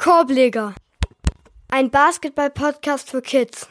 Korbleger, ein Basketball-Podcast für Kids.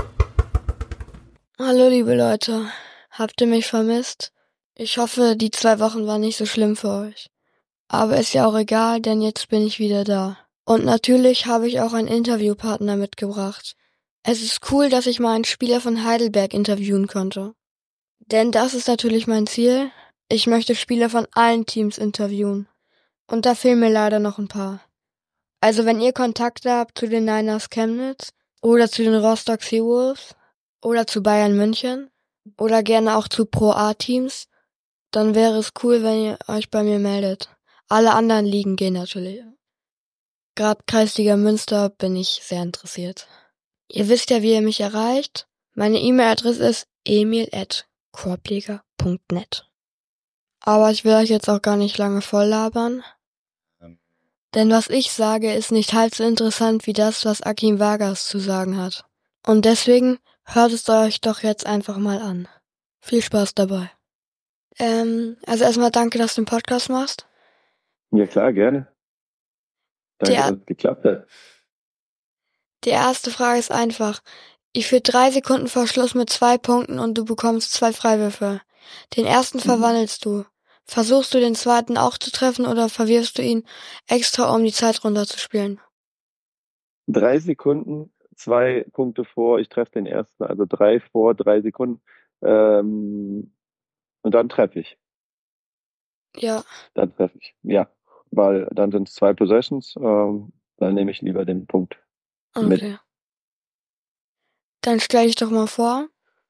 Hallo liebe Leute, habt ihr mich vermisst? Ich hoffe, die 2 Wochen waren nicht so schlimm für euch. Aber ist ja auch egal, denn jetzt bin ich wieder da. Und natürlich habe ich auch einen Interviewpartner mitgebracht. Es ist cool, dass ich mal einen Spieler von Heidelberg interviewen konnte. Denn das ist natürlich mein Ziel. Ich möchte Spieler von allen Teams interviewen. Und da fehlen mir leider noch ein paar. Also wenn ihr Kontakte habt zu den Niners Chemnitz oder zu den Rostock Seawolves oder zu Bayern München oder gerne auch zu Pro-A-Teams, dann wäre es cool, wenn ihr euch bei mir meldet. Alle anderen Ligen gehen natürlich. Gerade Kreisliga Münster bin ich sehr interessiert. Ihr wisst ja, wie ihr mich erreicht. Meine E-Mail-Adresse ist emil@korbleger.net. Aber ich will euch jetzt auch gar nicht lange voll labern. Denn was ich sage, ist nicht halb so interessant wie das, was Akim Vargas zu sagen hat. Und deswegen hört es euch doch jetzt einfach mal an. Viel Spaß dabei. Also erstmal danke, dass du den Podcast machst. Ja klar, gerne. Danke, dass es geklappt hat. Die erste Frage ist einfach. Ich führe 3 Sekunden vor Schluss mit 2 Punkten und du bekommst 2 Freiwürfe. Den ersten verwandelst du. Versuchst du den zweiten auch zu treffen oder verwirfst du ihn extra, um die Zeit runterzuspielen? 3 Sekunden, 2 Punkte vor, ich treffe den ersten, also 3 vor, 3 Sekunden. Und dann treffe ich. Ja. Dann treffe ich. Ja. Weil dann sind es 2 Possessions, dann nehme ich lieber den Punkt mit. Okay. Dann stell dich doch mal vor.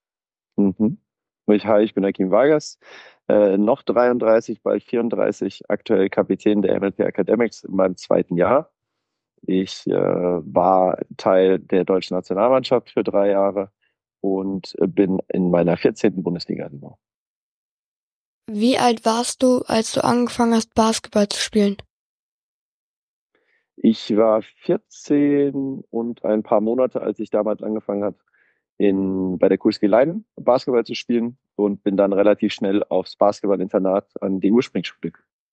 Ich bin Akim Vargas, noch 33, bald 34, aktuell Kapitän der MLP Academics in meinem 2. Jahr. Ich war Teil der deutschen Nationalmannschaft für 3 Jahre und bin in meiner 14. Bundesliga-Saison. Wie alt warst du, als du angefangen hast, Basketball zu spielen? Ich war 14 und ein paar Monate, als ich damals angefangen habe, bei der Kulski Leiden Basketball zu spielen und bin dann relativ schnell aufs Basketballinternat an die Ursprungsschule.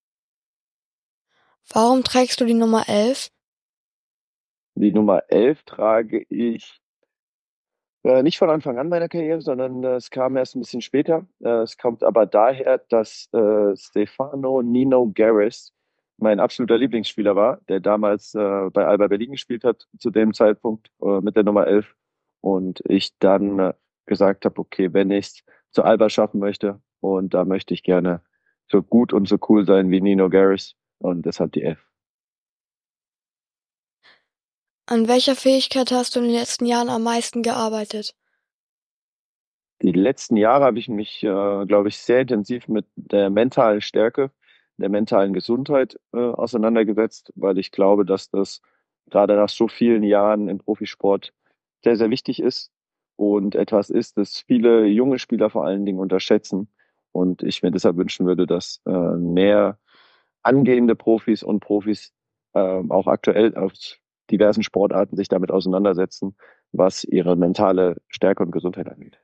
Warum trägst du die Nummer 11? Die Nummer 11 trage ich nicht von Anfang an meiner Karriere, sondern es kam erst ein bisschen später. Es kommt aber daher, dass Stefano Nino Garris mein absoluter Lieblingsspieler war, der damals bei Alba Berlin gespielt hat, zu dem Zeitpunkt mit der Nummer 11. Und ich dann gesagt habe, okay, wenn ich es zu Alba schaffen möchte, und da möchte ich gerne so gut und so cool sein wie Nino Garris, und deshalb die 11. An welcher Fähigkeit hast du in den letzten Jahren am meisten gearbeitet? Die letzten Jahre habe ich mich, glaube ich, sehr intensiv mit der mentalen Stärke, der mentalen Gesundheit auseinandergesetzt, weil ich glaube, dass das gerade nach so vielen Jahren im Profisport sehr, sehr wichtig ist und etwas ist, das viele junge Spieler vor allen Dingen unterschätzen. Und ich mir deshalb wünschen würde, dass mehr angehende Profis und Profis auch aktuell aus diversen Sportarten sich damit auseinandersetzen, was ihre mentale Stärke und Gesundheit angeht.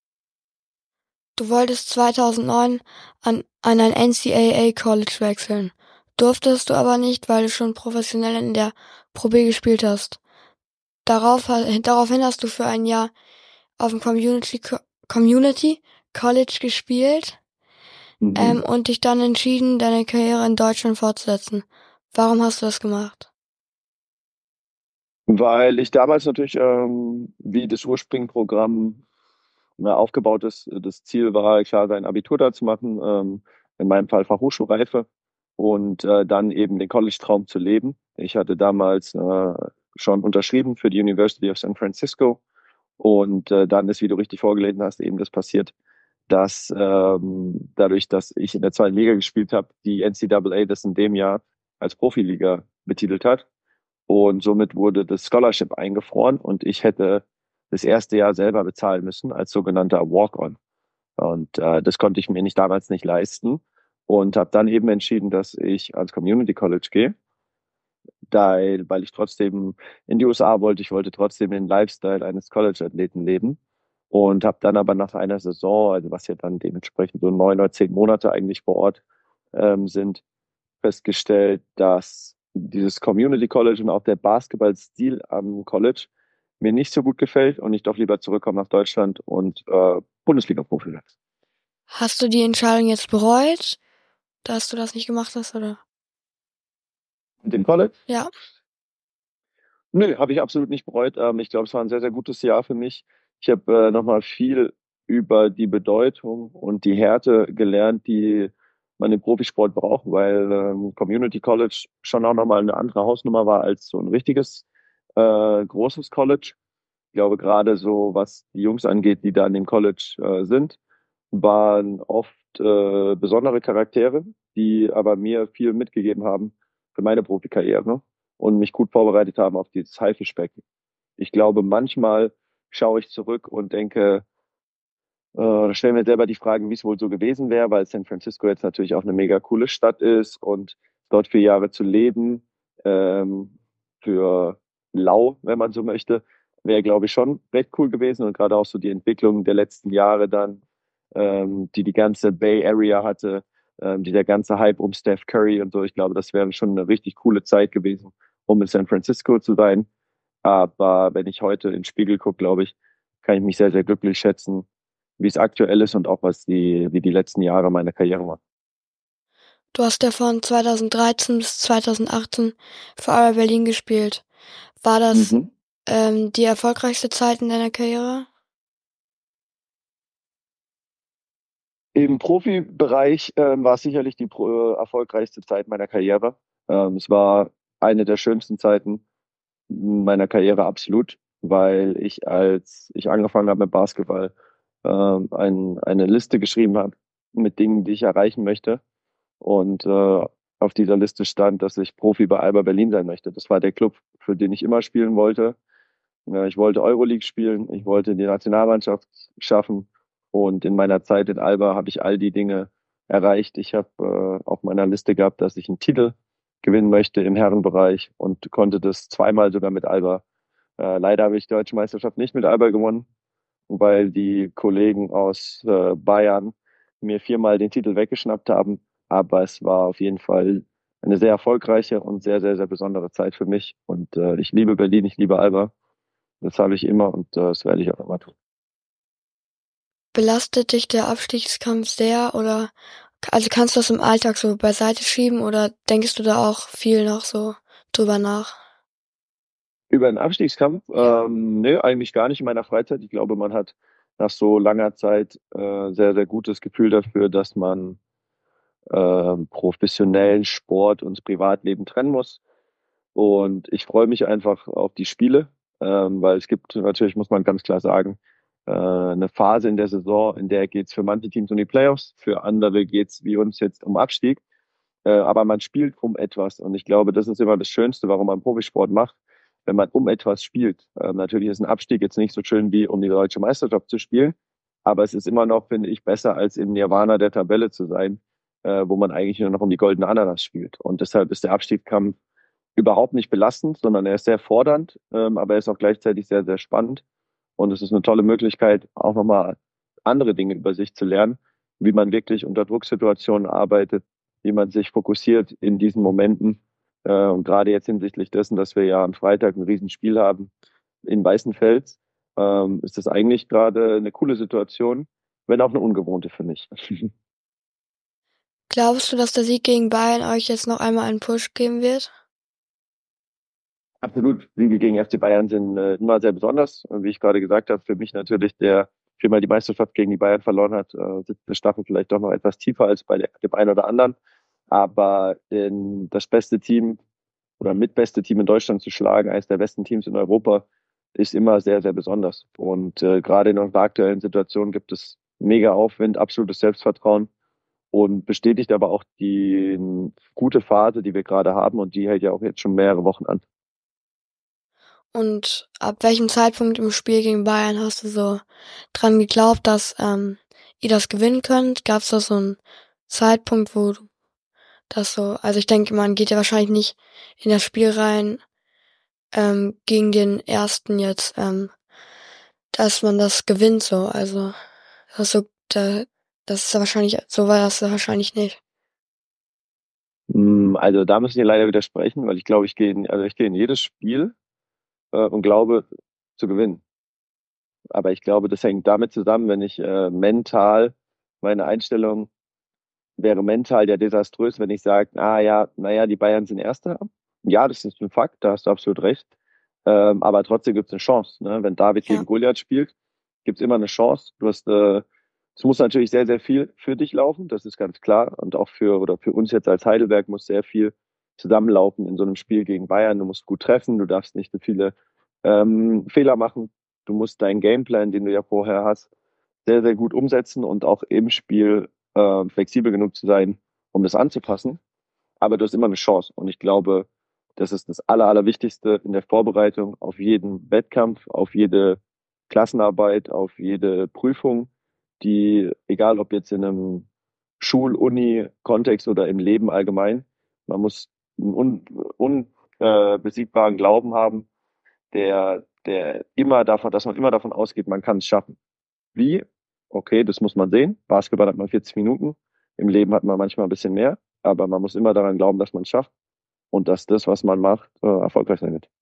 Du wolltest 2009 an ein NCAA College wechseln. Durftest du aber nicht, weil du schon professionell in der Pro B gespielt hast. Daraufhin hast du für ein Jahr auf dem Community College gespielt und dich dann entschieden, deine Karriere in Deutschland fortzusetzen. Warum hast du das gemacht? Weil ich damals natürlich, wie das Urspringprogramm aufgebaut ist, das Ziel war, klar, sein Abitur da zu machen, in meinem Fall Fachhochschulreife und dann eben den College-Traum zu leben. Ich hatte damals schon unterschrieben für die University of San Francisco und dann ist, wie du richtig vorgelesen hast, eben das passiert, dass dadurch, dass ich in der 2. Liga gespielt habe, die NCAA das in dem Jahr als Profiliga betitelt hat. Und somit wurde das Scholarship eingefroren und ich hätte das erste Jahr selber bezahlen müssen als sogenannter Walk-on. Und das konnte ich mir damals nicht leisten und habe dann eben entschieden, dass ich ans Community College gehe, weil ich trotzdem in die USA wollte. Ich wollte trotzdem den Lifestyle eines College-Athleten leben und habe dann aber nach einer Saison, also was ja dann dementsprechend so 9 oder 10 Monate eigentlich vor Ort sind, festgestellt, dass dieses Community College und auch der Basketballstil am College mir nicht so gut gefällt und ich doch lieber zurückkomme nach Deutschland und Bundesliga-Profi werde. Hast du die Entscheidung jetzt bereut, dass du das nicht gemacht hast, oder? Mit dem College? Ja. Nö, habe ich absolut nicht bereut. Ich glaube, es war ein sehr, sehr gutes Jahr für mich. Ich habe nochmal viel über die Bedeutung und die Härte gelernt, die man im Profisport braucht, weil Community College schon auch nochmal eine andere Hausnummer war als so ein richtiges großes College. Ich glaube, gerade so, was die Jungs angeht, die da in dem College sind, waren oft besondere Charaktere, die aber mir viel mitgegeben haben für meine Profikarriere und mich gut vorbereitet haben auf dieses Haifischbecken. Ich glaube, manchmal schaue ich zurück und denke, stelle mir selber die Frage, wie es wohl so gewesen wäre, weil San Francisco jetzt natürlich auch eine mega coole Stadt ist und dort 4 Jahre zu leben, für lau, wenn man so möchte, wäre, glaube ich, schon recht cool gewesen und gerade auch so die Entwicklung der letzten Jahre dann, die ganze Bay Area hatte, dieser ganze Hype um Steph Curry und so. Ich glaube, das wäre schon eine richtig coole Zeit gewesen, um in San Francisco zu sein. Aber wenn ich heute in den Spiegel gucke, glaube ich, kann ich mich sehr, sehr glücklich schätzen, wie es aktuell ist und auch wie die letzten Jahre meiner Karriere waren. Du hast ja von 2013 bis 2018 für Alba Berlin gespielt. War das Mhm. die erfolgreichste Zeit in deiner Karriere? Im Profibereich war es sicherlich die erfolgreichste Zeit meiner Karriere. Es war eine der schönsten Zeiten meiner Karriere absolut, weil ich, als ich angefangen habe mit Basketball, eine Liste geschrieben habe mit Dingen, die ich erreichen möchte. Und auf dieser Liste stand, dass ich Profi bei Alba Berlin sein möchte. Das war der Club, für den ich immer spielen wollte. Ja, ich wollte Euroleague spielen, ich wollte die Nationalmannschaft schaffen und in meiner Zeit in Alba habe ich all die Dinge erreicht. Ich habe auf meiner Liste gehabt, dass ich einen Titel gewinnen möchte im Herrenbereich und konnte das zweimal sogar mit Alba. Leider habe ich die Deutsche Meisterschaft nicht mit Alba gewonnen, weil die Kollegen aus Bayern mir 4-mal den Titel weggeschnappt haben. Aber es war auf jeden Fall eine sehr erfolgreiche und sehr, sehr, sehr besondere Zeit für mich. Und ich liebe Berlin, ich liebe Alba. Das habe ich immer und das werde ich auch immer tun. Belastet dich der Abstiegskampf sehr oder also kannst du das im Alltag so beiseite schieben oder denkst du da auch viel noch so drüber nach? Über den Abstiegskampf? Ja. Nö, eigentlich gar nicht in meiner Freizeit. Ich glaube, man hat nach so langer Zeit sehr, sehr gutes Gefühl dafür, dass man professionellen Sport und das Privatleben trennen muss. Und ich freue mich einfach auf die Spiele, weil es gibt natürlich, muss man ganz klar sagen, eine Phase in der Saison, in der geht es für manche Teams um die Playoffs, für andere geht es wie uns jetzt um Abstieg. Aber man spielt um etwas und ich glaube, das ist immer das Schönste, warum man Profisport macht, wenn man um etwas spielt. Natürlich ist ein Abstieg jetzt nicht so schön wie um die deutsche Meisterschaft zu spielen, aber es ist immer noch, finde ich, besser als im Nirvana der Tabelle zu sein, wo man eigentlich nur noch um die goldene Ananas spielt. Und deshalb ist der Abstiegskampf überhaupt nicht belastend, sondern er ist sehr fordernd, aber er ist auch gleichzeitig sehr, sehr spannend. Und es ist eine tolle Möglichkeit, auch nochmal andere Dinge über sich zu lernen, wie man wirklich unter Drucksituationen arbeitet, wie man sich fokussiert in diesen Momenten. Und gerade jetzt hinsichtlich dessen, dass wir ja am Freitag ein Riesenspiel haben in Weißenfels, ist das eigentlich gerade eine coole Situation, wenn auch eine ungewohnte für mich. Glaubst du, dass der Sieg gegen Bayern euch jetzt noch einmal einen Push geben wird? Absolut. Siege gegen FC Bayern sind immer sehr besonders. Und wie ich gerade gesagt habe, für mich natürlich, der 4-mal die Meisterschaft gegen die Bayern verloren hat, sitzt der Stachel vielleicht doch noch etwas tiefer als bei dem einen oder anderen. Aber das beste Team oder mitbeste Team in Deutschland zu schlagen, eines der besten Teams in Europa, ist immer sehr, sehr besonders. Und gerade in unserer aktuellen Situation gibt es mega Aufwind, absolutes Selbstvertrauen und bestätigt aber auch die gute Phase, die wir gerade haben und die hält ja auch jetzt schon mehrere Wochen an. Und ab welchem Zeitpunkt im Spiel gegen Bayern hast du so dran geglaubt, dass ihr das gewinnen könnt? Gab es da so einen Zeitpunkt, wo du das so, also ich denke, man geht ja wahrscheinlich nicht in das Spiel rein gegen den ersten jetzt, dass man das gewinnt so. Also das ist so, das ist ja wahrscheinlich, so war das ja wahrscheinlich nicht. Also da müssen wir leider widersprechen, weil ich glaube, ich gehe in jedes Spiel und glaube zu gewinnen. Aber ich glaube, das hängt damit zusammen, wenn ich mental, meine Einstellung wäre mental ja desaströs, wenn ich sage, ja, naja, die Bayern sind Erster. Ja, das ist ein Fakt, da hast du absolut recht. Aber trotzdem gibt es eine Chance. Ne? Wenn David Ja, gegen Goliath spielt, gibt es immer eine Chance. Es muss natürlich sehr, sehr viel für dich laufen, das ist ganz klar. Und auch für uns jetzt als Heidelberg muss sehr viel zusammenlaufen in so einem Spiel gegen Bayern. Du musst gut treffen, du darfst nicht so viele Fehler machen. Du musst deinen Gameplan, den du ja vorher hast, sehr, sehr gut umsetzen und auch im Spiel flexibel genug zu sein, um das anzupassen. Aber du hast immer eine Chance. Und ich glaube, das ist das Allerwichtigste in der Vorbereitung auf jeden Wettkampf, auf jede Klassenarbeit, auf jede Prüfung, die, egal ob jetzt in einem Schul-Uni-Kontext oder im Leben allgemein, man muss einen unbesiegbaren Glauben haben, der immer davon, dass man immer davon ausgeht, man kann es schaffen. Wie? Okay, das muss man sehen. Basketball hat man 40 Minuten. Im Leben hat man manchmal ein bisschen mehr. Aber man muss immer daran glauben, dass man es schafft und dass das, was man macht, erfolgreich sein wird.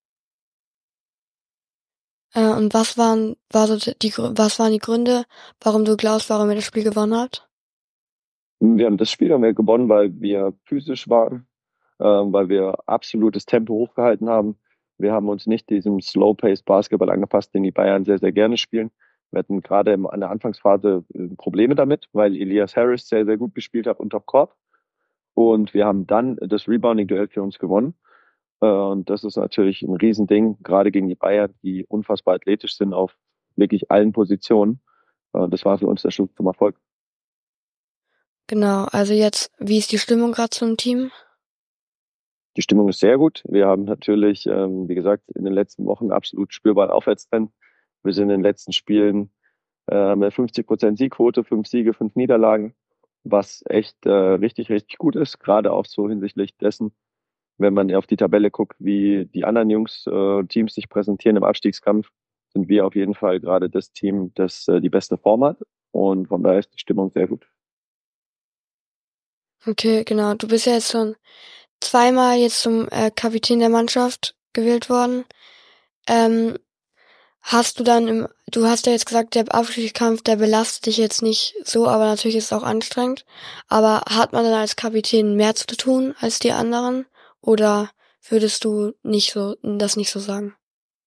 und was waren die Gründe, warum du glaubst, warum ihr das Spiel gewonnen habt? Das Spiel haben wir gewonnen, weil wir physisch waren, weil wir absolutes Tempo hochgehalten haben. Wir haben uns nicht diesem Slow-Paced Basketball angepasst, den die Bayern sehr, sehr gerne spielen. Wir hatten gerade an der Anfangsphase Probleme damit, weil Elias Harris sehr, sehr gut gespielt hat unter Korb. Und wir haben dann das Rebounding-Duell für uns gewonnen. Und das ist natürlich ein Riesending, gerade gegen die Bayern, die unfassbar athletisch sind auf wirklich allen Positionen. Das war für uns der Schlüssel zum Erfolg. Genau, also jetzt, wie ist die Stimmung gerade zum Team? Die Stimmung ist sehr gut. Wir haben natürlich, wie gesagt, in den letzten Wochen absolut spürbaren Aufwärtstrend. Wir sind in den letzten Spielen haben wir 50% Siegquote, 5 Siege, 5 Niederlagen, was echt richtig, richtig gut ist. Gerade auch so hinsichtlich dessen, wenn man auf die Tabelle guckt, wie die anderen Teams sich präsentieren im Abstiegskampf, sind wir auf jeden Fall gerade das Team, das die beste Form hat. Und von daher ist die Stimmung sehr gut. Okay, genau. Du bist ja jetzt schon zweimal jetzt zum Kapitän der Mannschaft gewählt worden. Ähm, du hast ja jetzt gesagt, der Abstiegskampf, der belastet dich jetzt nicht so, aber natürlich ist es auch anstrengend. Aber hat man dann als Kapitän mehr zu tun als die anderen? Oder würdest du das nicht so sagen?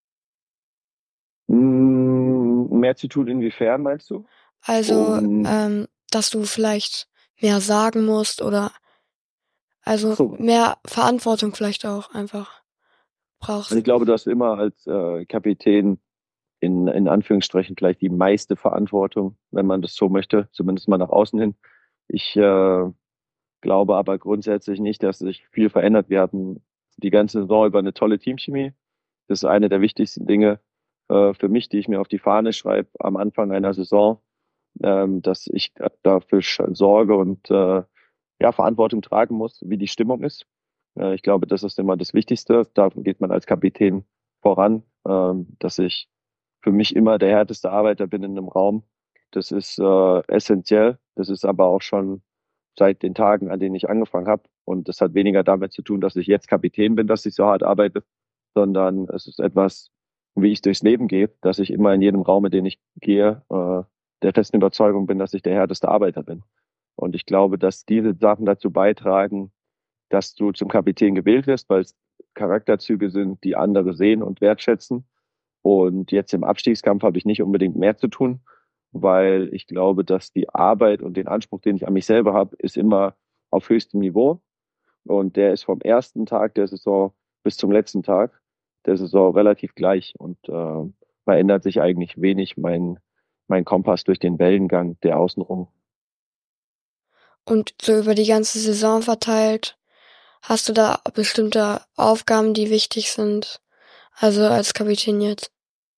Mehr zu tun, inwiefern meinst du? Also, Und dass du vielleicht mehr sagen musst oder ach also so, mehr Verantwortung vielleicht auch einfach also ich brauchst. glaube, du hast immer als Kapitän in Anführungsstrichen vielleicht die meiste Verantwortung, wenn man das so möchte, zumindest mal nach außen hin. Ich glaube aber grundsätzlich nicht, dass sich viel verändert. Wir hatten die ganze Saison über eine tolle Teamchemie. Das ist eine der wichtigsten Dinge für mich, die ich mir auf die Fahne schreibe am Anfang einer Saison, dass ich dafür sorge und ja, Verantwortung tragen muss, wie die Stimmung ist. Ich glaube, das ist immer das Wichtigste. Da geht man als Kapitän voran, dass ich für mich immer der härteste Arbeiter bin in einem Raum. Das ist essentiell. Das ist aber auch schon seit den Tagen, an denen ich angefangen habe. Und das hat weniger damit zu tun, dass ich jetzt Kapitän bin, dass ich so hart arbeite, sondern es ist etwas, wie ich durchs Leben gehe, dass ich immer in jedem Raum, in den ich gehe, der festen Überzeugung bin, dass ich der härteste Arbeiter bin. Und ich glaube, dass diese Sachen dazu beitragen, dass du zum Kapitän gewählt wirst, weil es Charakterzüge sind, die andere sehen und wertschätzen. Und jetzt im Abstiegskampf habe ich nicht unbedingt mehr zu tun, weil ich glaube, dass die Arbeit und den Anspruch, den ich an mich selber habe, ist immer auf höchstem Niveau. Und der ist vom ersten Tag der Saison bis zum letzten Tag der Saison relativ gleich. Und verändert sich eigentlich wenig mein Kompass durch den Wellengang, der außenrum. Und so über die ganze Saison verteilt, hast du da bestimmte Aufgaben, die wichtig sind? Also als Kapitän jetzt.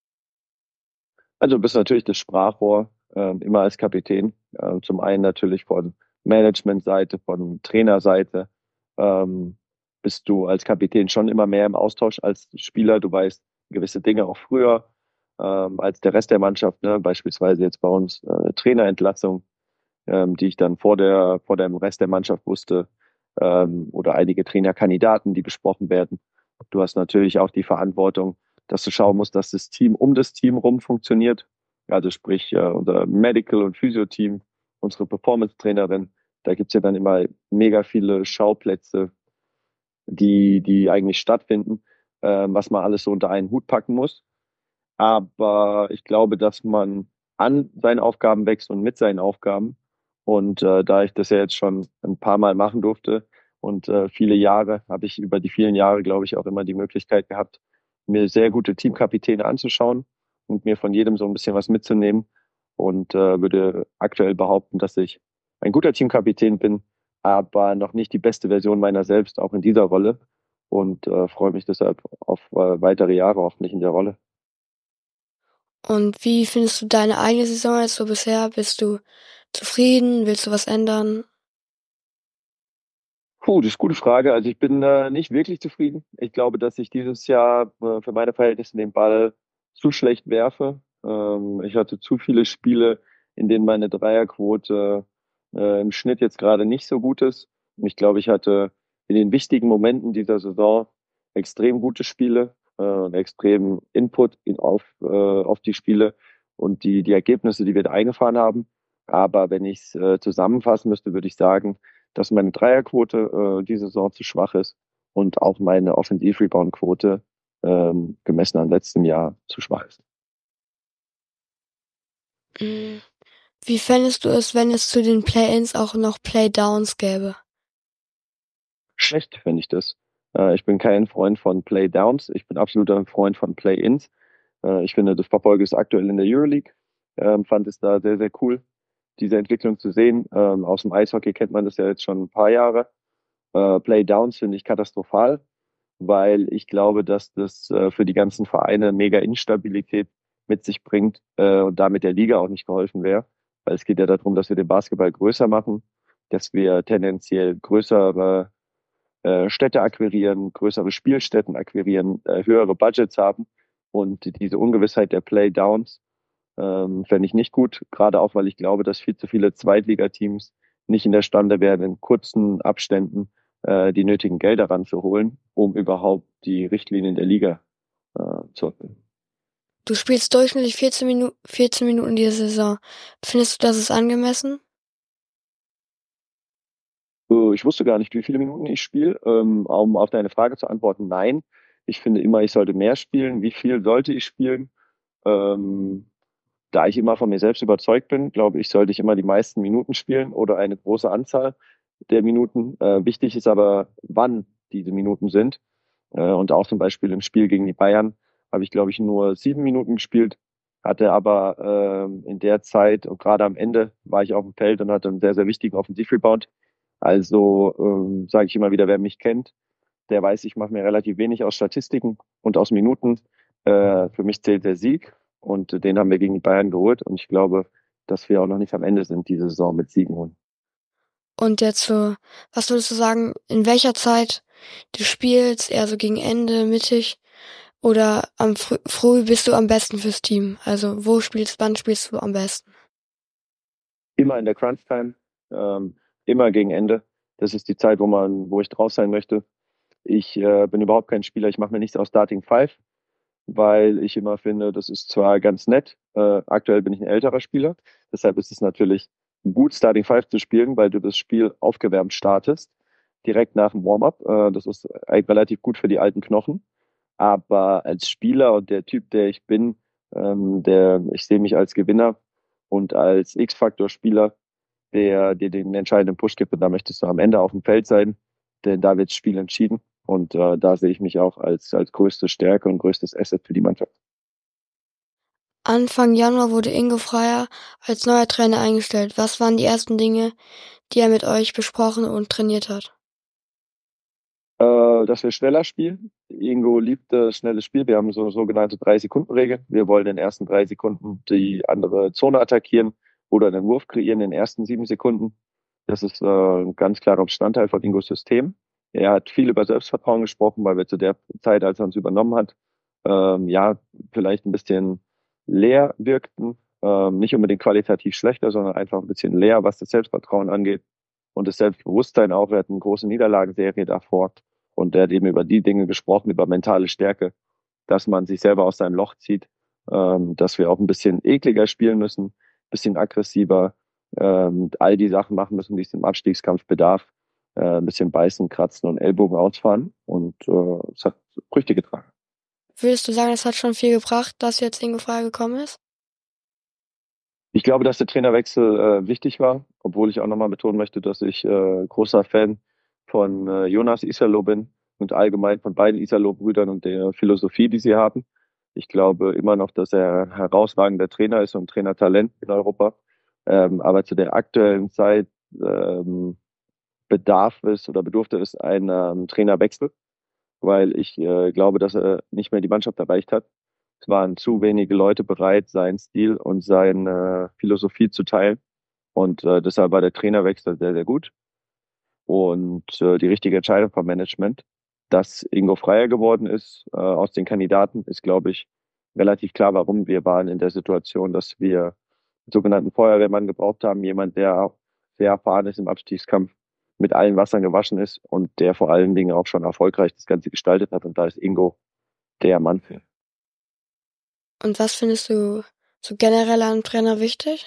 Also du bist natürlich das Sprachrohr, immer als Kapitän. Zum einen natürlich von Managementseite, von Trainerseite. Ähm, bist du als Kapitän schon immer mehr im Austausch als Spieler. Du weißt gewisse Dinge auch früher als der Rest der Mannschaft. Ne? Beispielsweise jetzt bei uns Trainerentlassung, die ich dann vor dem Rest der Mannschaft wusste. oder einige Trainerkandidaten, die besprochen werden. Du hast natürlich auch die Verantwortung, dass du schauen musst, dass das Team um das Team rum funktioniert. Also sprich unser Medical- und Physio-Team, unsere Performance-Trainerin. Da gibt's ja dann immer mega viele Schauplätze, die eigentlich stattfinden, was man alles so unter einen Hut packen muss. Aber ich glaube, dass man an seinen Aufgaben wächst und mit seinen Aufgaben. Und da ich das ja jetzt schon ein paar Mal machen durfte und viele Jahre, habe ich über die vielen Jahre, glaube ich, auch immer die Möglichkeit gehabt, mir sehr gute Teamkapitäne anzuschauen und mir von jedem so ein bisschen was mitzunehmen. Und würde aktuell behaupten, dass ich ein guter Teamkapitän bin, aber noch nicht die beste Version meiner selbst, auch in dieser Rolle. Und freue mich deshalb auf weitere Jahre hoffentlich in der Rolle. Und wie findest du deine eigene Saison jetzt so bisher? Bist du zufrieden? Willst du was ändern? Das ist eine gute Frage. Also ich bin nicht wirklich zufrieden. Ich glaube, dass ich dieses Jahr für meine Verhältnisse den Ball zu schlecht werfe. Ich hatte zu viele Spiele, in denen meine Dreierquote im Schnitt jetzt gerade nicht so gut ist. Und ich glaube, ich hatte in den wichtigen Momenten dieser Saison extrem gute Spiele und extrem Input auf die Spiele und die Ergebnisse, die wir da eingefahren haben. Aber wenn ich es zusammenfassen müsste, würde ich sagen, dass meine Dreierquote diese Saison zu schwach ist und auch meine Offensiv-Rebound-Quote gemessen an letztem Jahr zu schwach ist. Mm. Wie fändest du es, wenn es zu den Play-ins auch noch Play-downs gäbe? Schlecht finde ich das. Ich bin kein Freund von Play-Downs. Ich bin absoluter Freund von Play-Ins. Ich finde, das verfolge ich aktuell in der Euroleague. Fand es da sehr, sehr cool, diese Entwicklung zu sehen. Aus dem Eishockey kennt man das ja jetzt schon ein paar Jahre. Play-Downs finde ich katastrophal, weil ich glaube, dass das für die ganzen Vereine mega Instabilität mit sich bringt und damit der Liga auch nicht geholfen wäre. Weil es geht ja darum, dass wir den Basketball größer machen, dass wir tendenziell größere Städte akquirieren, größere Spielstätten akquirieren, höhere Budgets haben. Und diese Ungewissheit der Playdowns fände ich nicht gut, gerade auch, weil ich glaube, dass viel zu viele Zweitligateams nicht in der Stande wären, in kurzen Abständen die nötigen Gelder ranzuholen, um überhaupt die Richtlinien der Liga zu erfüllen. Du spielst durchschnittlich 14 Minuten diese Saison. Findest du, das ist angemessen? Ich wusste gar nicht, wie viele Minuten ich spiele. Um auf deine Frage zu antworten, nein. Ich finde immer, ich sollte mehr spielen. Wie viel sollte ich spielen? Ähm, Da ich immer von mir selbst überzeugt bin, glaube ich, sollte ich immer die meisten Minuten spielen oder eine große Anzahl der Minuten. Wichtig ist aber, wann diese Minuten sind. Und auch zum Beispiel im Spiel gegen die Bayern habe ich, glaube ich, nur 7 Minuten gespielt, hatte aber in der Zeit und gerade am Ende war ich auf dem Feld und hatte einen sehr, sehr wichtigen Offensivrebound. Also sage ich immer wieder, wer mich kennt, der weiß, ich mache mir relativ wenig aus Statistiken und aus Minuten. Für mich zählt der Sieg und den haben wir gegen die Bayern geholt und ich glaube, dass wir auch noch nicht am Ende sind, diese Saison mit Siegen holen. Und jetzt so, was würdest du sagen, in welcher Zeit du spielst, eher so gegen Ende, mittig oder am früh bist du am besten fürs Team? Also wann spielst du am besten? Immer in der Crunch-Time, immer gegen Ende. Das ist die Zeit, wo ich drauf sein möchte. Ich bin überhaupt kein Spieler, ich mache mir nichts aus Starting Five, weil ich immer finde, das ist zwar ganz nett, aktuell bin ich ein älterer Spieler, deshalb ist es natürlich gut, Starting Five zu spielen, weil du das Spiel aufgewärmt startest, direkt nach dem Warm-up. Das ist eigentlich relativ gut für die alten Knochen. Aber als Spieler und der Typ, der ich bin, ich sehe mich als Gewinner und als X-Faktor-Spieler, der dir den entscheidenden Push gibt. Und da möchtest du am Ende auf dem Feld sein, denn da wird das Spiel entschieden. Und da sehe ich mich auch als größte Stärke und größtes Asset für die Mannschaft. Anfang Januar wurde Ingo Freier als neuer Trainer eingestellt. Was waren die ersten Dinge, die er mit euch besprochen und trainiert hat? Dass wir schneller spielen. Ingo liebt das schnelle Spiel. Wir haben so eine sogenannte 3-Sekunden-Regel. Wir wollen in den ersten 3 Sekunden die andere Zone attackieren oder einen Wurf kreieren in den ersten 7 Sekunden. Das ist ein ganz klarer Bestandteil von Ingos System. Er hat viel über Selbstvertrauen gesprochen, weil wir zu der Zeit, als er uns übernommen hat, ja, vielleicht ein bisschen leer wirkten. Nicht unbedingt qualitativ schlechter, sondern einfach ein bisschen leer, was das Selbstvertrauen angeht. und das Selbstbewusstsein auch. Wir hatten eine große Niederlagenserie davor und der hat eben über die Dinge gesprochen, über mentale Stärke, dass man sich selber aus seinem Loch zieht, dass wir auch ein bisschen ekliger spielen müssen, ein bisschen aggressiver, all die Sachen machen müssen, die es im Abstiegskampf bedarf, ein bisschen beißen, kratzen und Ellbogen ausfahren und es hat Früchte getragen. Würdest du sagen, das hat schon viel gebracht, dass jetzt Ingo Frei gekommen ist? Ich glaube, dass der Trainerwechsel wichtig war, obwohl ich auch nochmal betonen möchte, dass ich großer Fan von Jonas Iserloh bin und allgemein von beiden Iserloh-Brüdern und der Philosophie, die sie haben. Ich glaube immer noch, dass er herausragender Trainer ist und Trainertalent in Europa. Aber zu der aktuellen Zeit bedurfte es einer Trainerwechsel, weil ich glaube, dass er nicht mehr die Mannschaft erreicht hat. Es waren zu wenige Leute bereit, seinen Stil und seine Philosophie zu teilen. Und deshalb war der Trainerwechsel sehr, sehr gut. Und die richtige Entscheidung vom Management, dass Ingo Freier geworden ist aus den Kandidaten, ist, glaube ich, relativ klar, warum wir waren in der Situation, dass wir einen sogenannten Feuerwehrmann gebraucht haben, jemand, der auch sehr erfahren ist im Abstiegskampf, mit allen Wassern gewaschen ist und der vor allen Dingen auch schon erfolgreich das Ganze gestaltet hat. Und da ist Ingo der Mann für. Und was findest du so generell an einem Trainer wichtig?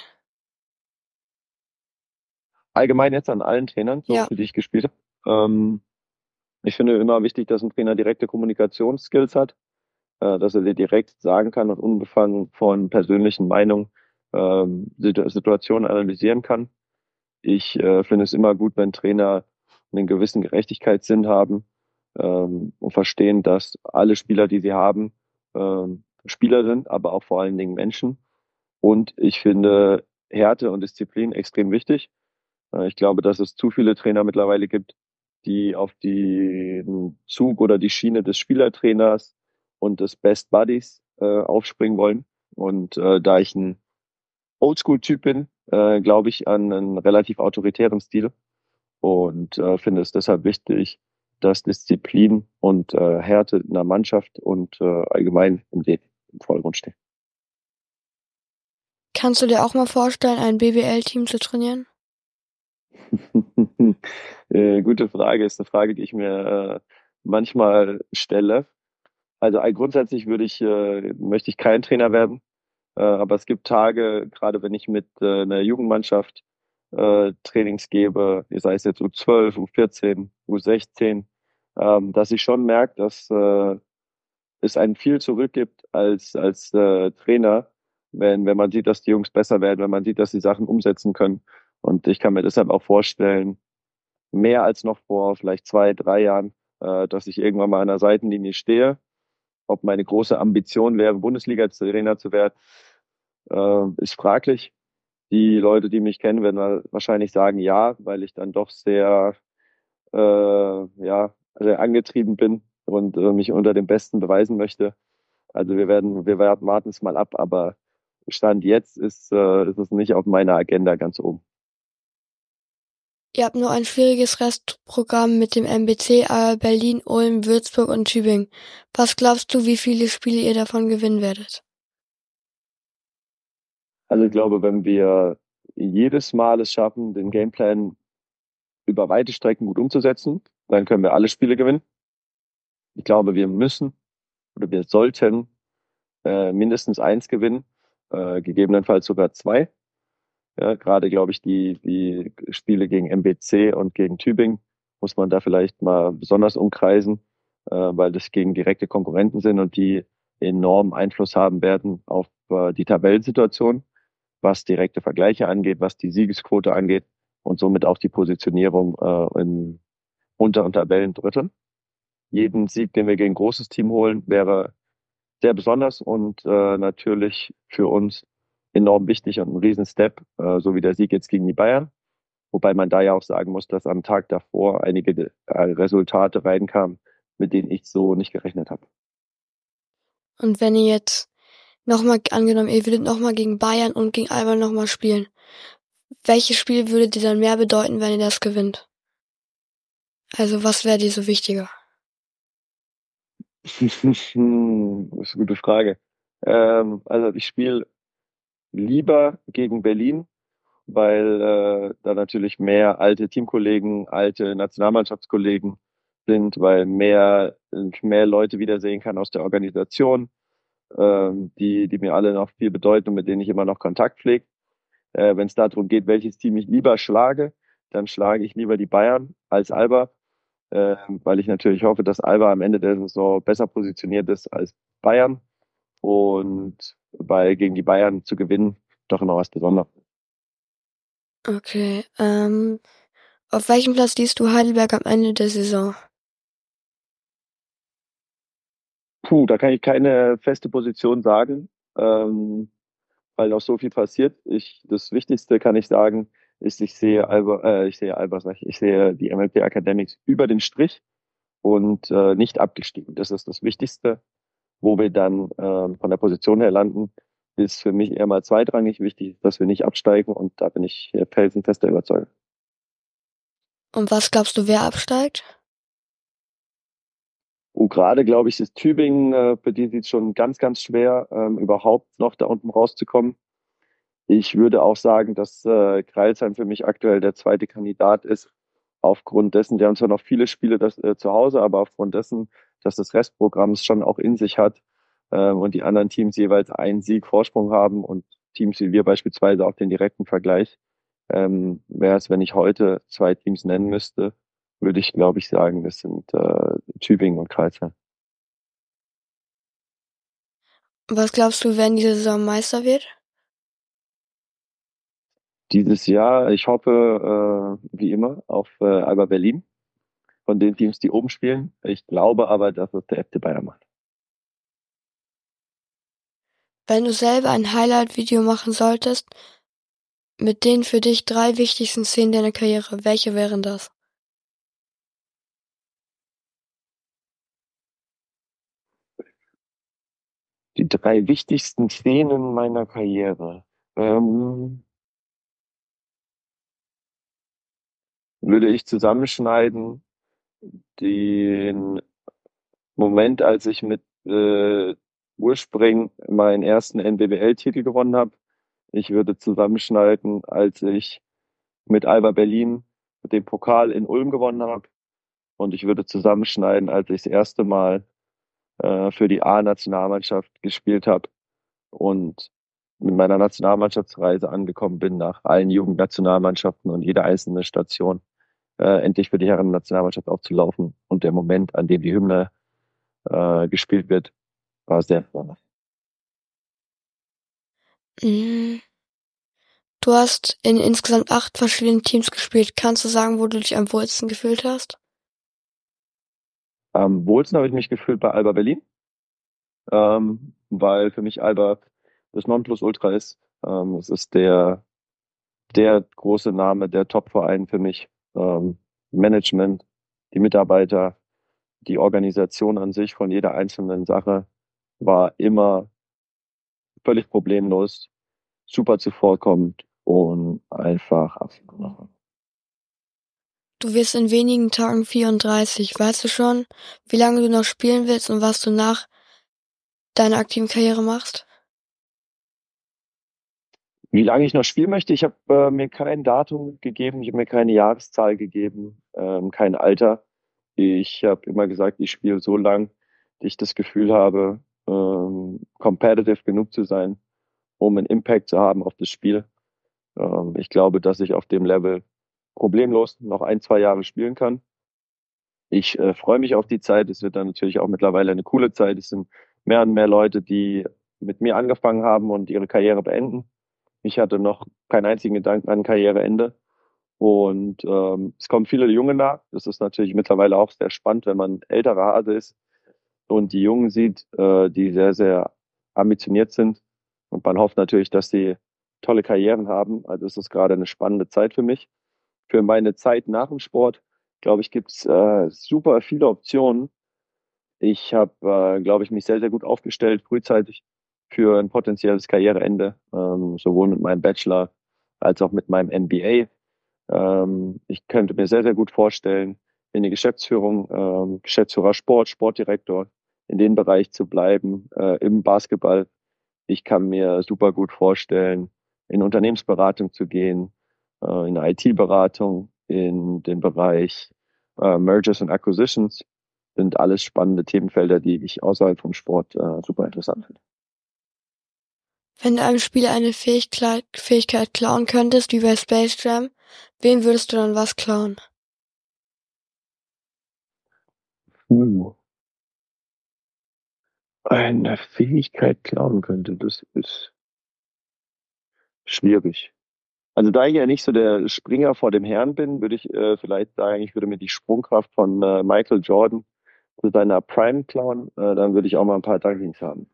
Allgemein jetzt an allen Trainern, so Ja. für die ich gespielt habe. Ich finde immer wichtig, dass ein Trainer direkte Kommunikationsskills hat, dass er dir direkt sagen kann und unbefangen von persönlichen Meinungen Situationen analysieren kann. Ich finde es immer gut, wenn Trainer einen gewissen Gerechtigkeitssinn haben und verstehen, dass alle Spieler, die sie haben, Spieler sind, aber auch vor allen Dingen Menschen. Und ich finde Härte und Disziplin extrem wichtig. Ich glaube, dass es zu viele Trainer mittlerweile gibt, die auf den Zug oder die Schiene des Spielertrainers und des Best Buddies aufspringen wollen. Und da ich ein Oldschool-Typ bin, glaube ich an einen relativ autoritären Stil und finde es deshalb wichtig, dass Disziplin und Härte in der Mannschaft und allgemein im Vordergrund stehen. Kannst du dir auch mal vorstellen, ein BBL-Team zu trainieren? Gute Frage, ist eine Frage, die ich mir manchmal stelle. Also grundsätzlich möchte ich kein Trainer werden, aber es gibt Tage, gerade wenn ich mit einer Jugendmannschaft Trainings gebe, sei es jetzt U12, U14, U16, dass ich schon merke, dass es einen viel zurückgibt als Trainer, wenn man sieht, dass die Jungs besser werden, wenn man sieht, dass sie Sachen umsetzen können. Und ich kann mir deshalb auch vorstellen, mehr als noch vor vielleicht 2, 3 Jahren, dass ich irgendwann mal an der Seitenlinie stehe. Ob meine große Ambition wäre, Bundesliga-Trainer zu werden, ist fraglich. Die Leute, die mich kennen, werden wahrscheinlich sagen ja, weil ich dann doch sehr angetrieben bin und mich unter den Besten beweisen möchte. Also warten es mal ab, aber Stand jetzt ist es nicht auf meiner Agenda ganz oben. Ihr habt nur ein schwieriges Restprogramm mit dem MBC, Berlin, Ulm, Würzburg und Tübingen. Was glaubst du, wie viele Spiele ihr davon gewinnen werdet? Also ich glaube, wenn wir jedes Mal es schaffen, den Gameplan über weite Strecken gut umzusetzen, dann können wir alle Spiele gewinnen. Ich glaube, wir müssen oder wir sollten mindestens eins gewinnen, gegebenenfalls sogar zwei. Ja, gerade glaube ich, die Spiele gegen MBC und gegen Tübingen muss man da vielleicht mal besonders umkreisen, weil das gegen direkte Konkurrenten sind und die enormen Einfluss haben werden auf die Tabellensituation, was direkte Vergleiche angeht, was die Siegesquote angeht und somit auch die Positionierung in Unter- und Tabellendritteln. Jeden Sieg, den wir gegen ein großes Team holen, wäre sehr besonders und natürlich für uns enorm wichtig und ein Riesenstep, so wie der Sieg jetzt gegen die Bayern. Wobei man da ja auch sagen muss, dass am Tag davor einige Resultate reinkamen, mit denen ich so nicht gerechnet habe. Und wenn ihr jetzt nochmal, angenommen, ihr würdet nochmal gegen Bayern und gegen Alba nochmal spielen, welches Spiel würde dir dann mehr bedeuten, wenn ihr das gewinnt? Also was wäre dir so wichtiger? Das ist eine gute Frage. Also ich spiele lieber gegen Berlin weil da natürlich mehr alte Teamkollegen, alte Nationalmannschaftskollegen sind, weil mehr Leute wiedersehen kann aus der Organisation, die mir alle noch viel bedeuten und mit denen ich immer noch Kontakt pflege. Wenn es darum geht, welches Team ich lieber schlage, dann schlage ich lieber die Bayern als Alba, weil ich natürlich hoffe, dass Alba am Ende der Saison besser positioniert ist als Bayern und weil gegen die Bayern zu gewinnen doch noch was Besonderes. Okay, auf welchem Platz siehst du Heidelberg am Ende der Saison? Puh, da kann ich keine feste Position sagen, weil noch so viel passiert. Das Wichtigste kann ich sagen, ist, ich sehe die MLP Academics über den Strich und nicht abgestiegen. Das ist das Wichtigste. Wo wir dann von der Position her landen, ist für mich eher mal zweitrangig. Wichtig, dass wir nicht absteigen und da bin ich felsenfester Überzeugung. Und was glaubst du, wer absteigt? Und gerade, glaube ich, ist Tübingen, für die sieht es schon ganz, ganz schwer, überhaupt noch da unten rauszukommen. Ich würde auch sagen, dass Crailsheim für mich aktuell der zweite Kandidat ist, aufgrund dessen, die haben zwar noch viele Spiele zu Hause, aber aufgrund dessen, dass das Restprogramm es schon auch in sich hat und die anderen Teams jeweils einen Sieg Vorsprung haben und Teams wie wir beispielsweise auch den direkten Vergleich, wäre es, wenn ich heute zwei Teams nennen müsste, würde ich, glaube ich, sagen, das sind Tübingen und Crailsheim. Was glaubst du, wer in dieser Saison Meister wird? Dieses Jahr, ich hoffe, wie immer, auf Alba Berlin von den Teams, die oben spielen. Ich glaube aber, dass es der FC Bayern macht. Wenn du selber ein Highlight-Video machen solltest, mit den für dich 3 wichtigsten Szenen deiner Karriere, welche wären das? Die 3 wichtigsten Szenen meiner Karriere. Würde ich zusammenschneiden, den Moment, als ich mit Urspring meinen ersten NBBL-Titel gewonnen habe. Ich würde zusammenschneiden, als ich mit Alba Berlin den Pokal in Ulm gewonnen habe. Und ich würde zusammenschneiden, als ich das erste Mal für die A-Nationalmannschaft gespielt habe und mit meiner Nationalmannschaftsreise angekommen bin nach allen Jugendnationalmannschaften und jeder einzelne Station endlich für die Herren-Nationalmannschaft aufzulaufen. Und der Moment, an dem die Hymne gespielt wird, war sehr besonders. Mm. Du hast in insgesamt 8 verschiedenen Teams gespielt. Kannst du sagen, wo du dich am wohlsten gefühlt hast? Am wohlsten habe ich mich gefühlt bei Alba Berlin, weil für mich Alba das Nonplusultra ist. Es ist der große Name, der Top-Verein für mich. Management, die Mitarbeiter, die Organisation an sich von jeder einzelnen Sache war immer völlig problemlos, super zuvorkommend und einfach absolut. Du wirst in wenigen Tagen 34. Weißt du schon, wie lange du noch spielen willst und was du nach deiner aktiven Karriere machst? Wie lange ich noch spielen möchte, ich habe mir kein Datum gegeben, ich habe mir keine Jahreszahl gegeben, kein Alter. Ich habe immer gesagt, ich spiele so lang, dass ich das Gefühl habe, competitive genug zu sein, um einen Impact zu haben auf das Spiel. Ich glaube, dass ich auf dem Level problemlos noch 1, 2 Jahre spielen kann. Ich freue mich auf die Zeit. Es wird dann natürlich auch mittlerweile eine coole Zeit. Es sind mehr und mehr Leute, die mit mir angefangen haben und ihre Karriere beenden. Ich hatte noch keinen einzigen Gedanken an Karriereende. Und es kommen viele Junge nach. Das ist natürlich mittlerweile auch sehr spannend, wenn man älterer Hase ist und die Jungen sieht, die sehr, sehr ambitioniert sind. Und man hofft natürlich, dass sie tolle Karrieren haben. Also es ist gerade eine spannende Zeit für mich. Für meine Zeit nach dem Sport, glaube ich, gibt es super viele Optionen. Ich habe, glaube ich, mich sehr, sehr gut aufgestellt, frühzeitig für ein potenzielles Karriereende, sowohl mit meinem Bachelor als auch mit meinem MBA. Ich könnte mir sehr, sehr gut vorstellen, in die Geschäftsführung, Geschäftsführer Sport, Sportdirektor, in den Bereich zu bleiben, im Basketball. Ich kann mir super gut vorstellen, in Unternehmensberatung zu gehen, in IT-Beratung, in den Bereich Mergers and Acquisitions, sind alles spannende Themenfelder, die ich außerhalb vom Sport super interessant finde. Wenn du einem Spieler eine Fähigkeit klauen könntest, wie bei Space Jam, wem würdest du dann was klauen? Eine Fähigkeit klauen könnte, das ist schwierig. Also da ich ja nicht so der Springer vor dem Herrn bin, würde ich vielleicht sagen, ich würde mir die Sprungkraft von Michael Jordan zu seiner Prime klauen. Dann würde ich auch mal ein paar Dunkings haben.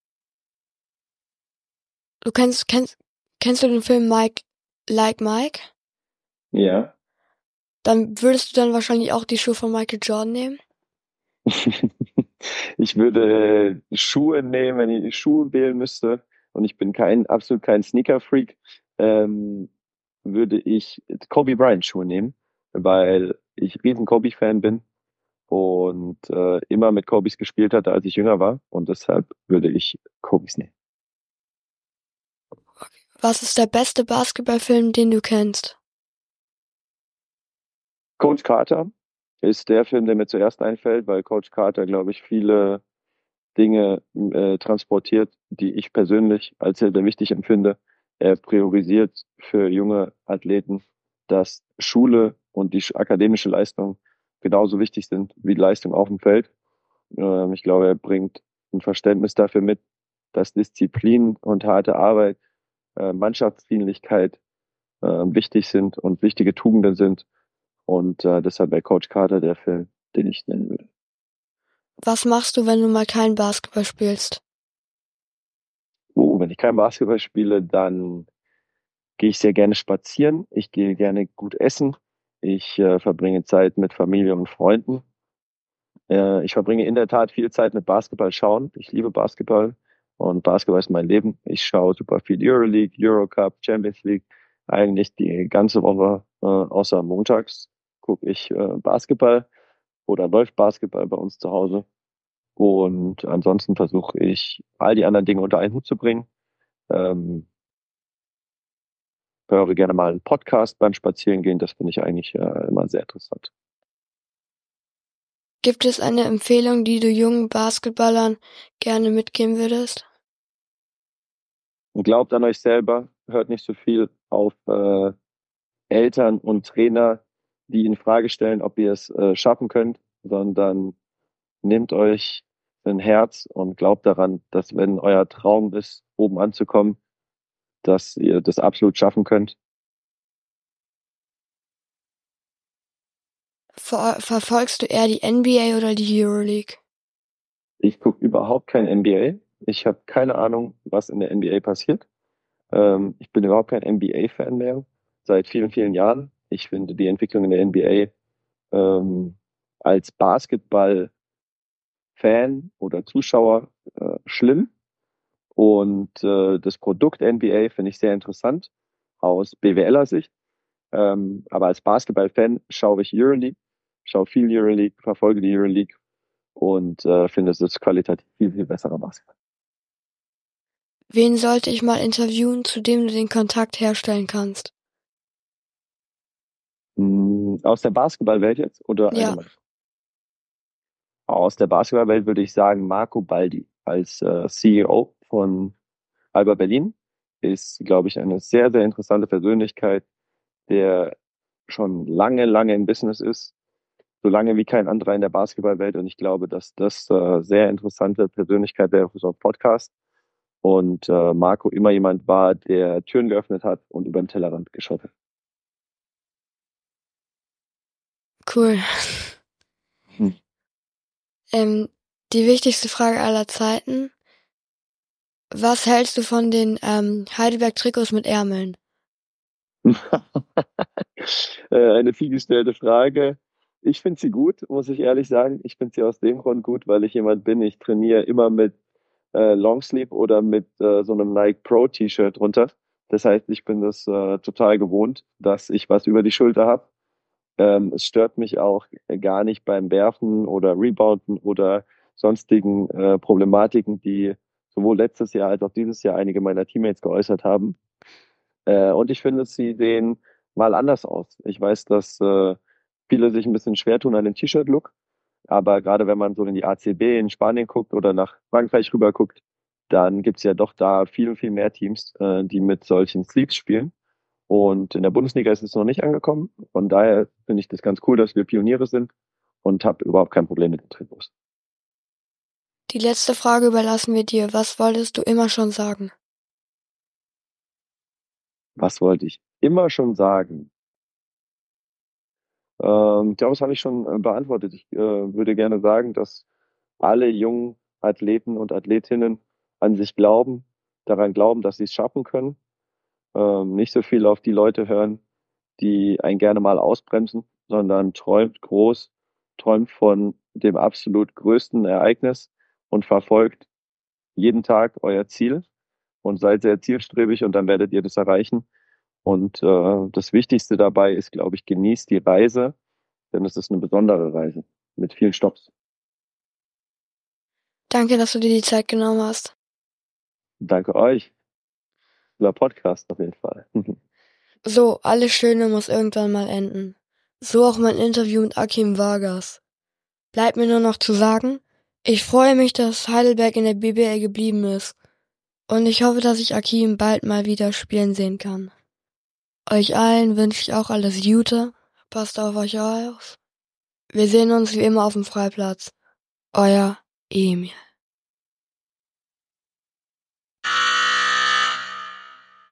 Du kennst du den Film Like Mike? Ja. Dann würdest du dann wahrscheinlich auch die Schuhe von Michael Jordan nehmen? Ich würde Schuhe nehmen, wenn ich Schuhe wählen müsste. Und ich bin absolut kein Sneaker-Freak. Würde ich Kobe Bryant Schuhe nehmen, weil ich riesen Kobe-Fan bin und immer mit Kobes gespielt hatte, als ich jünger war. Und deshalb würde ich Kobes nehmen. Was ist der beste Basketballfilm, den du kennst? Coach Carter ist der Film, der mir zuerst einfällt, weil Coach Carter, glaube ich, viele Dinge transportiert, die ich persönlich als sehr, sehr wichtig empfinde. Er priorisiert für junge Athleten, dass Schule und die akademische Leistung genauso wichtig sind wie die Leistung auf dem Feld. Ich glaube, er bringt ein Verständnis dafür mit, dass Disziplin und harte Arbeit, Mannschaftsdienlichkeit wichtig sind und wichtige Tugenden sind. Und deshalb wäre Coach Carter der Film, den ich nennen würde. Was machst du, wenn du mal kein Basketball spielst? Wenn ich kein Basketball spiele, dann gehe ich sehr gerne spazieren. Ich gehe gerne gut essen. Ich verbringe Zeit mit Familie und Freunden. Ich verbringe in der Tat viel Zeit mit Basketball schauen. Ich liebe Basketball und Basketball ist mein Leben. Ich schaue super viel Euroleague, Eurocup, Champions League. Eigentlich die ganze Woche, außer montags, gucke ich Basketball oder läuft Basketball bei uns zu Hause. Und ansonsten versuche ich, all die anderen Dinge unter einen Hut zu bringen. Höre gerne mal einen Podcast beim Spazierengehen. Das finde ich eigentlich immer sehr interessant. Gibt es eine Empfehlung, die du jungen Basketballern gerne mitgeben würdest? Und glaubt an euch selber, hört nicht so viel auf Eltern und Trainer, die in Frage stellen, ob ihr es schaffen könnt, sondern nehmt euch ein Herz und glaubt daran, dass wenn euer Traum ist, oben anzukommen, dass ihr das absolut schaffen könnt. Verfolgst du eher die NBA oder die Euroleague? Ich gucke überhaupt kein NBA. Ich habe keine Ahnung, was in der NBA passiert. Ich bin überhaupt kein NBA-Fan mehr, seit vielen, vielen Jahren. Ich finde die Entwicklung in der NBA als Basketball-Fan oder Zuschauer schlimm. Und das Produkt NBA finde ich sehr interessant aus BWLer Sicht. Aber als Basketball-Fan schaue ich Euroleague, schaue viel Euroleague, verfolge die Euroleague und finde, es ist qualitativ viel, viel besserer Basketball. Wen sollte ich mal interviewen, zu dem du den Kontakt herstellen kannst? Aus der Basketballwelt jetzt oder Ja. allgemein? Aus der Basketballwelt würde ich sagen, Marco Baldi als CEO von Alba Berlin ist, glaube ich, eine sehr, sehr interessante Persönlichkeit, der schon lange, lange im Business ist, so lange wie kein anderer in der Basketballwelt. Und ich glaube, dass das sehr interessante Persönlichkeit wäre für so einen Podcast. Und Marco immer jemand war, der Türen geöffnet hat und über den Tellerrand geschaut hat. Cool. Die wichtigste Frage aller Zeiten. Was hältst du von den Heidelberg-Trikots mit Ärmeln? Eine viel gestellte Frage. Ich finde sie gut, muss ich ehrlich sagen. Ich finde sie aus dem Grund gut, weil ich jemand bin, ich trainiere immer mit Longsleeve oder mit so einem Nike Pro T-Shirt drunter. Das heißt, ich bin das total gewohnt, dass ich was über die Schulter habe. Es stört mich auch gar nicht beim Werfen oder Rebounden oder sonstigen Problematiken, die sowohl letztes Jahr als auch dieses Jahr einige meiner Teammates geäußert haben. Und ich finde, sie sehen mal anders aus. Ich weiß, dass viele sich ein bisschen schwer tun an dem T-Shirt-Look. Aber gerade wenn man so in die ACB in Spanien guckt oder nach Frankreich rüber guckt, dann gibt's ja doch da viel, viel mehr Teams, die mit solchen Sleeves spielen. Und in der Bundesliga ist es noch nicht angekommen. Von daher finde ich das ganz cool, dass wir Pioniere sind und habe überhaupt kein Problem mit den Trikots. Die letzte Frage überlassen wir dir. Was wolltest du immer schon sagen? Was wollte ich immer schon sagen? Ich glaube, das habe ich schon beantwortet. Ich würde gerne sagen, dass alle jungen Athleten und Athletinnen an sich glauben, daran glauben, dass sie es schaffen können. Nicht so viel auf die Leute hören, die einen gerne mal ausbremsen, sondern träumt groß, träumt von dem absolut größten Ereignis und verfolgt jeden Tag euer Ziel und seid sehr zielstrebig und dann werdet ihr das erreichen. Und das Wichtigste dabei ist, glaube ich, genießt die Reise, denn es ist eine besondere Reise mit vielen Stopps. Danke, dass du dir die Zeit genommen hast. Danke euch. Über Podcast auf jeden Fall. So, alles Schöne muss irgendwann mal enden. So auch mein Interview mit Akim Vargas. Bleibt mir nur noch zu sagen, ich freue mich, dass Heidelberg in der BBL geblieben ist. Und ich hoffe, dass ich Akim bald mal wieder spielen sehen kann. Euch allen wünsche ich auch alles Gute. Passt auf euch auf. Wir sehen uns wie immer auf dem Freiplatz. Euer Emil.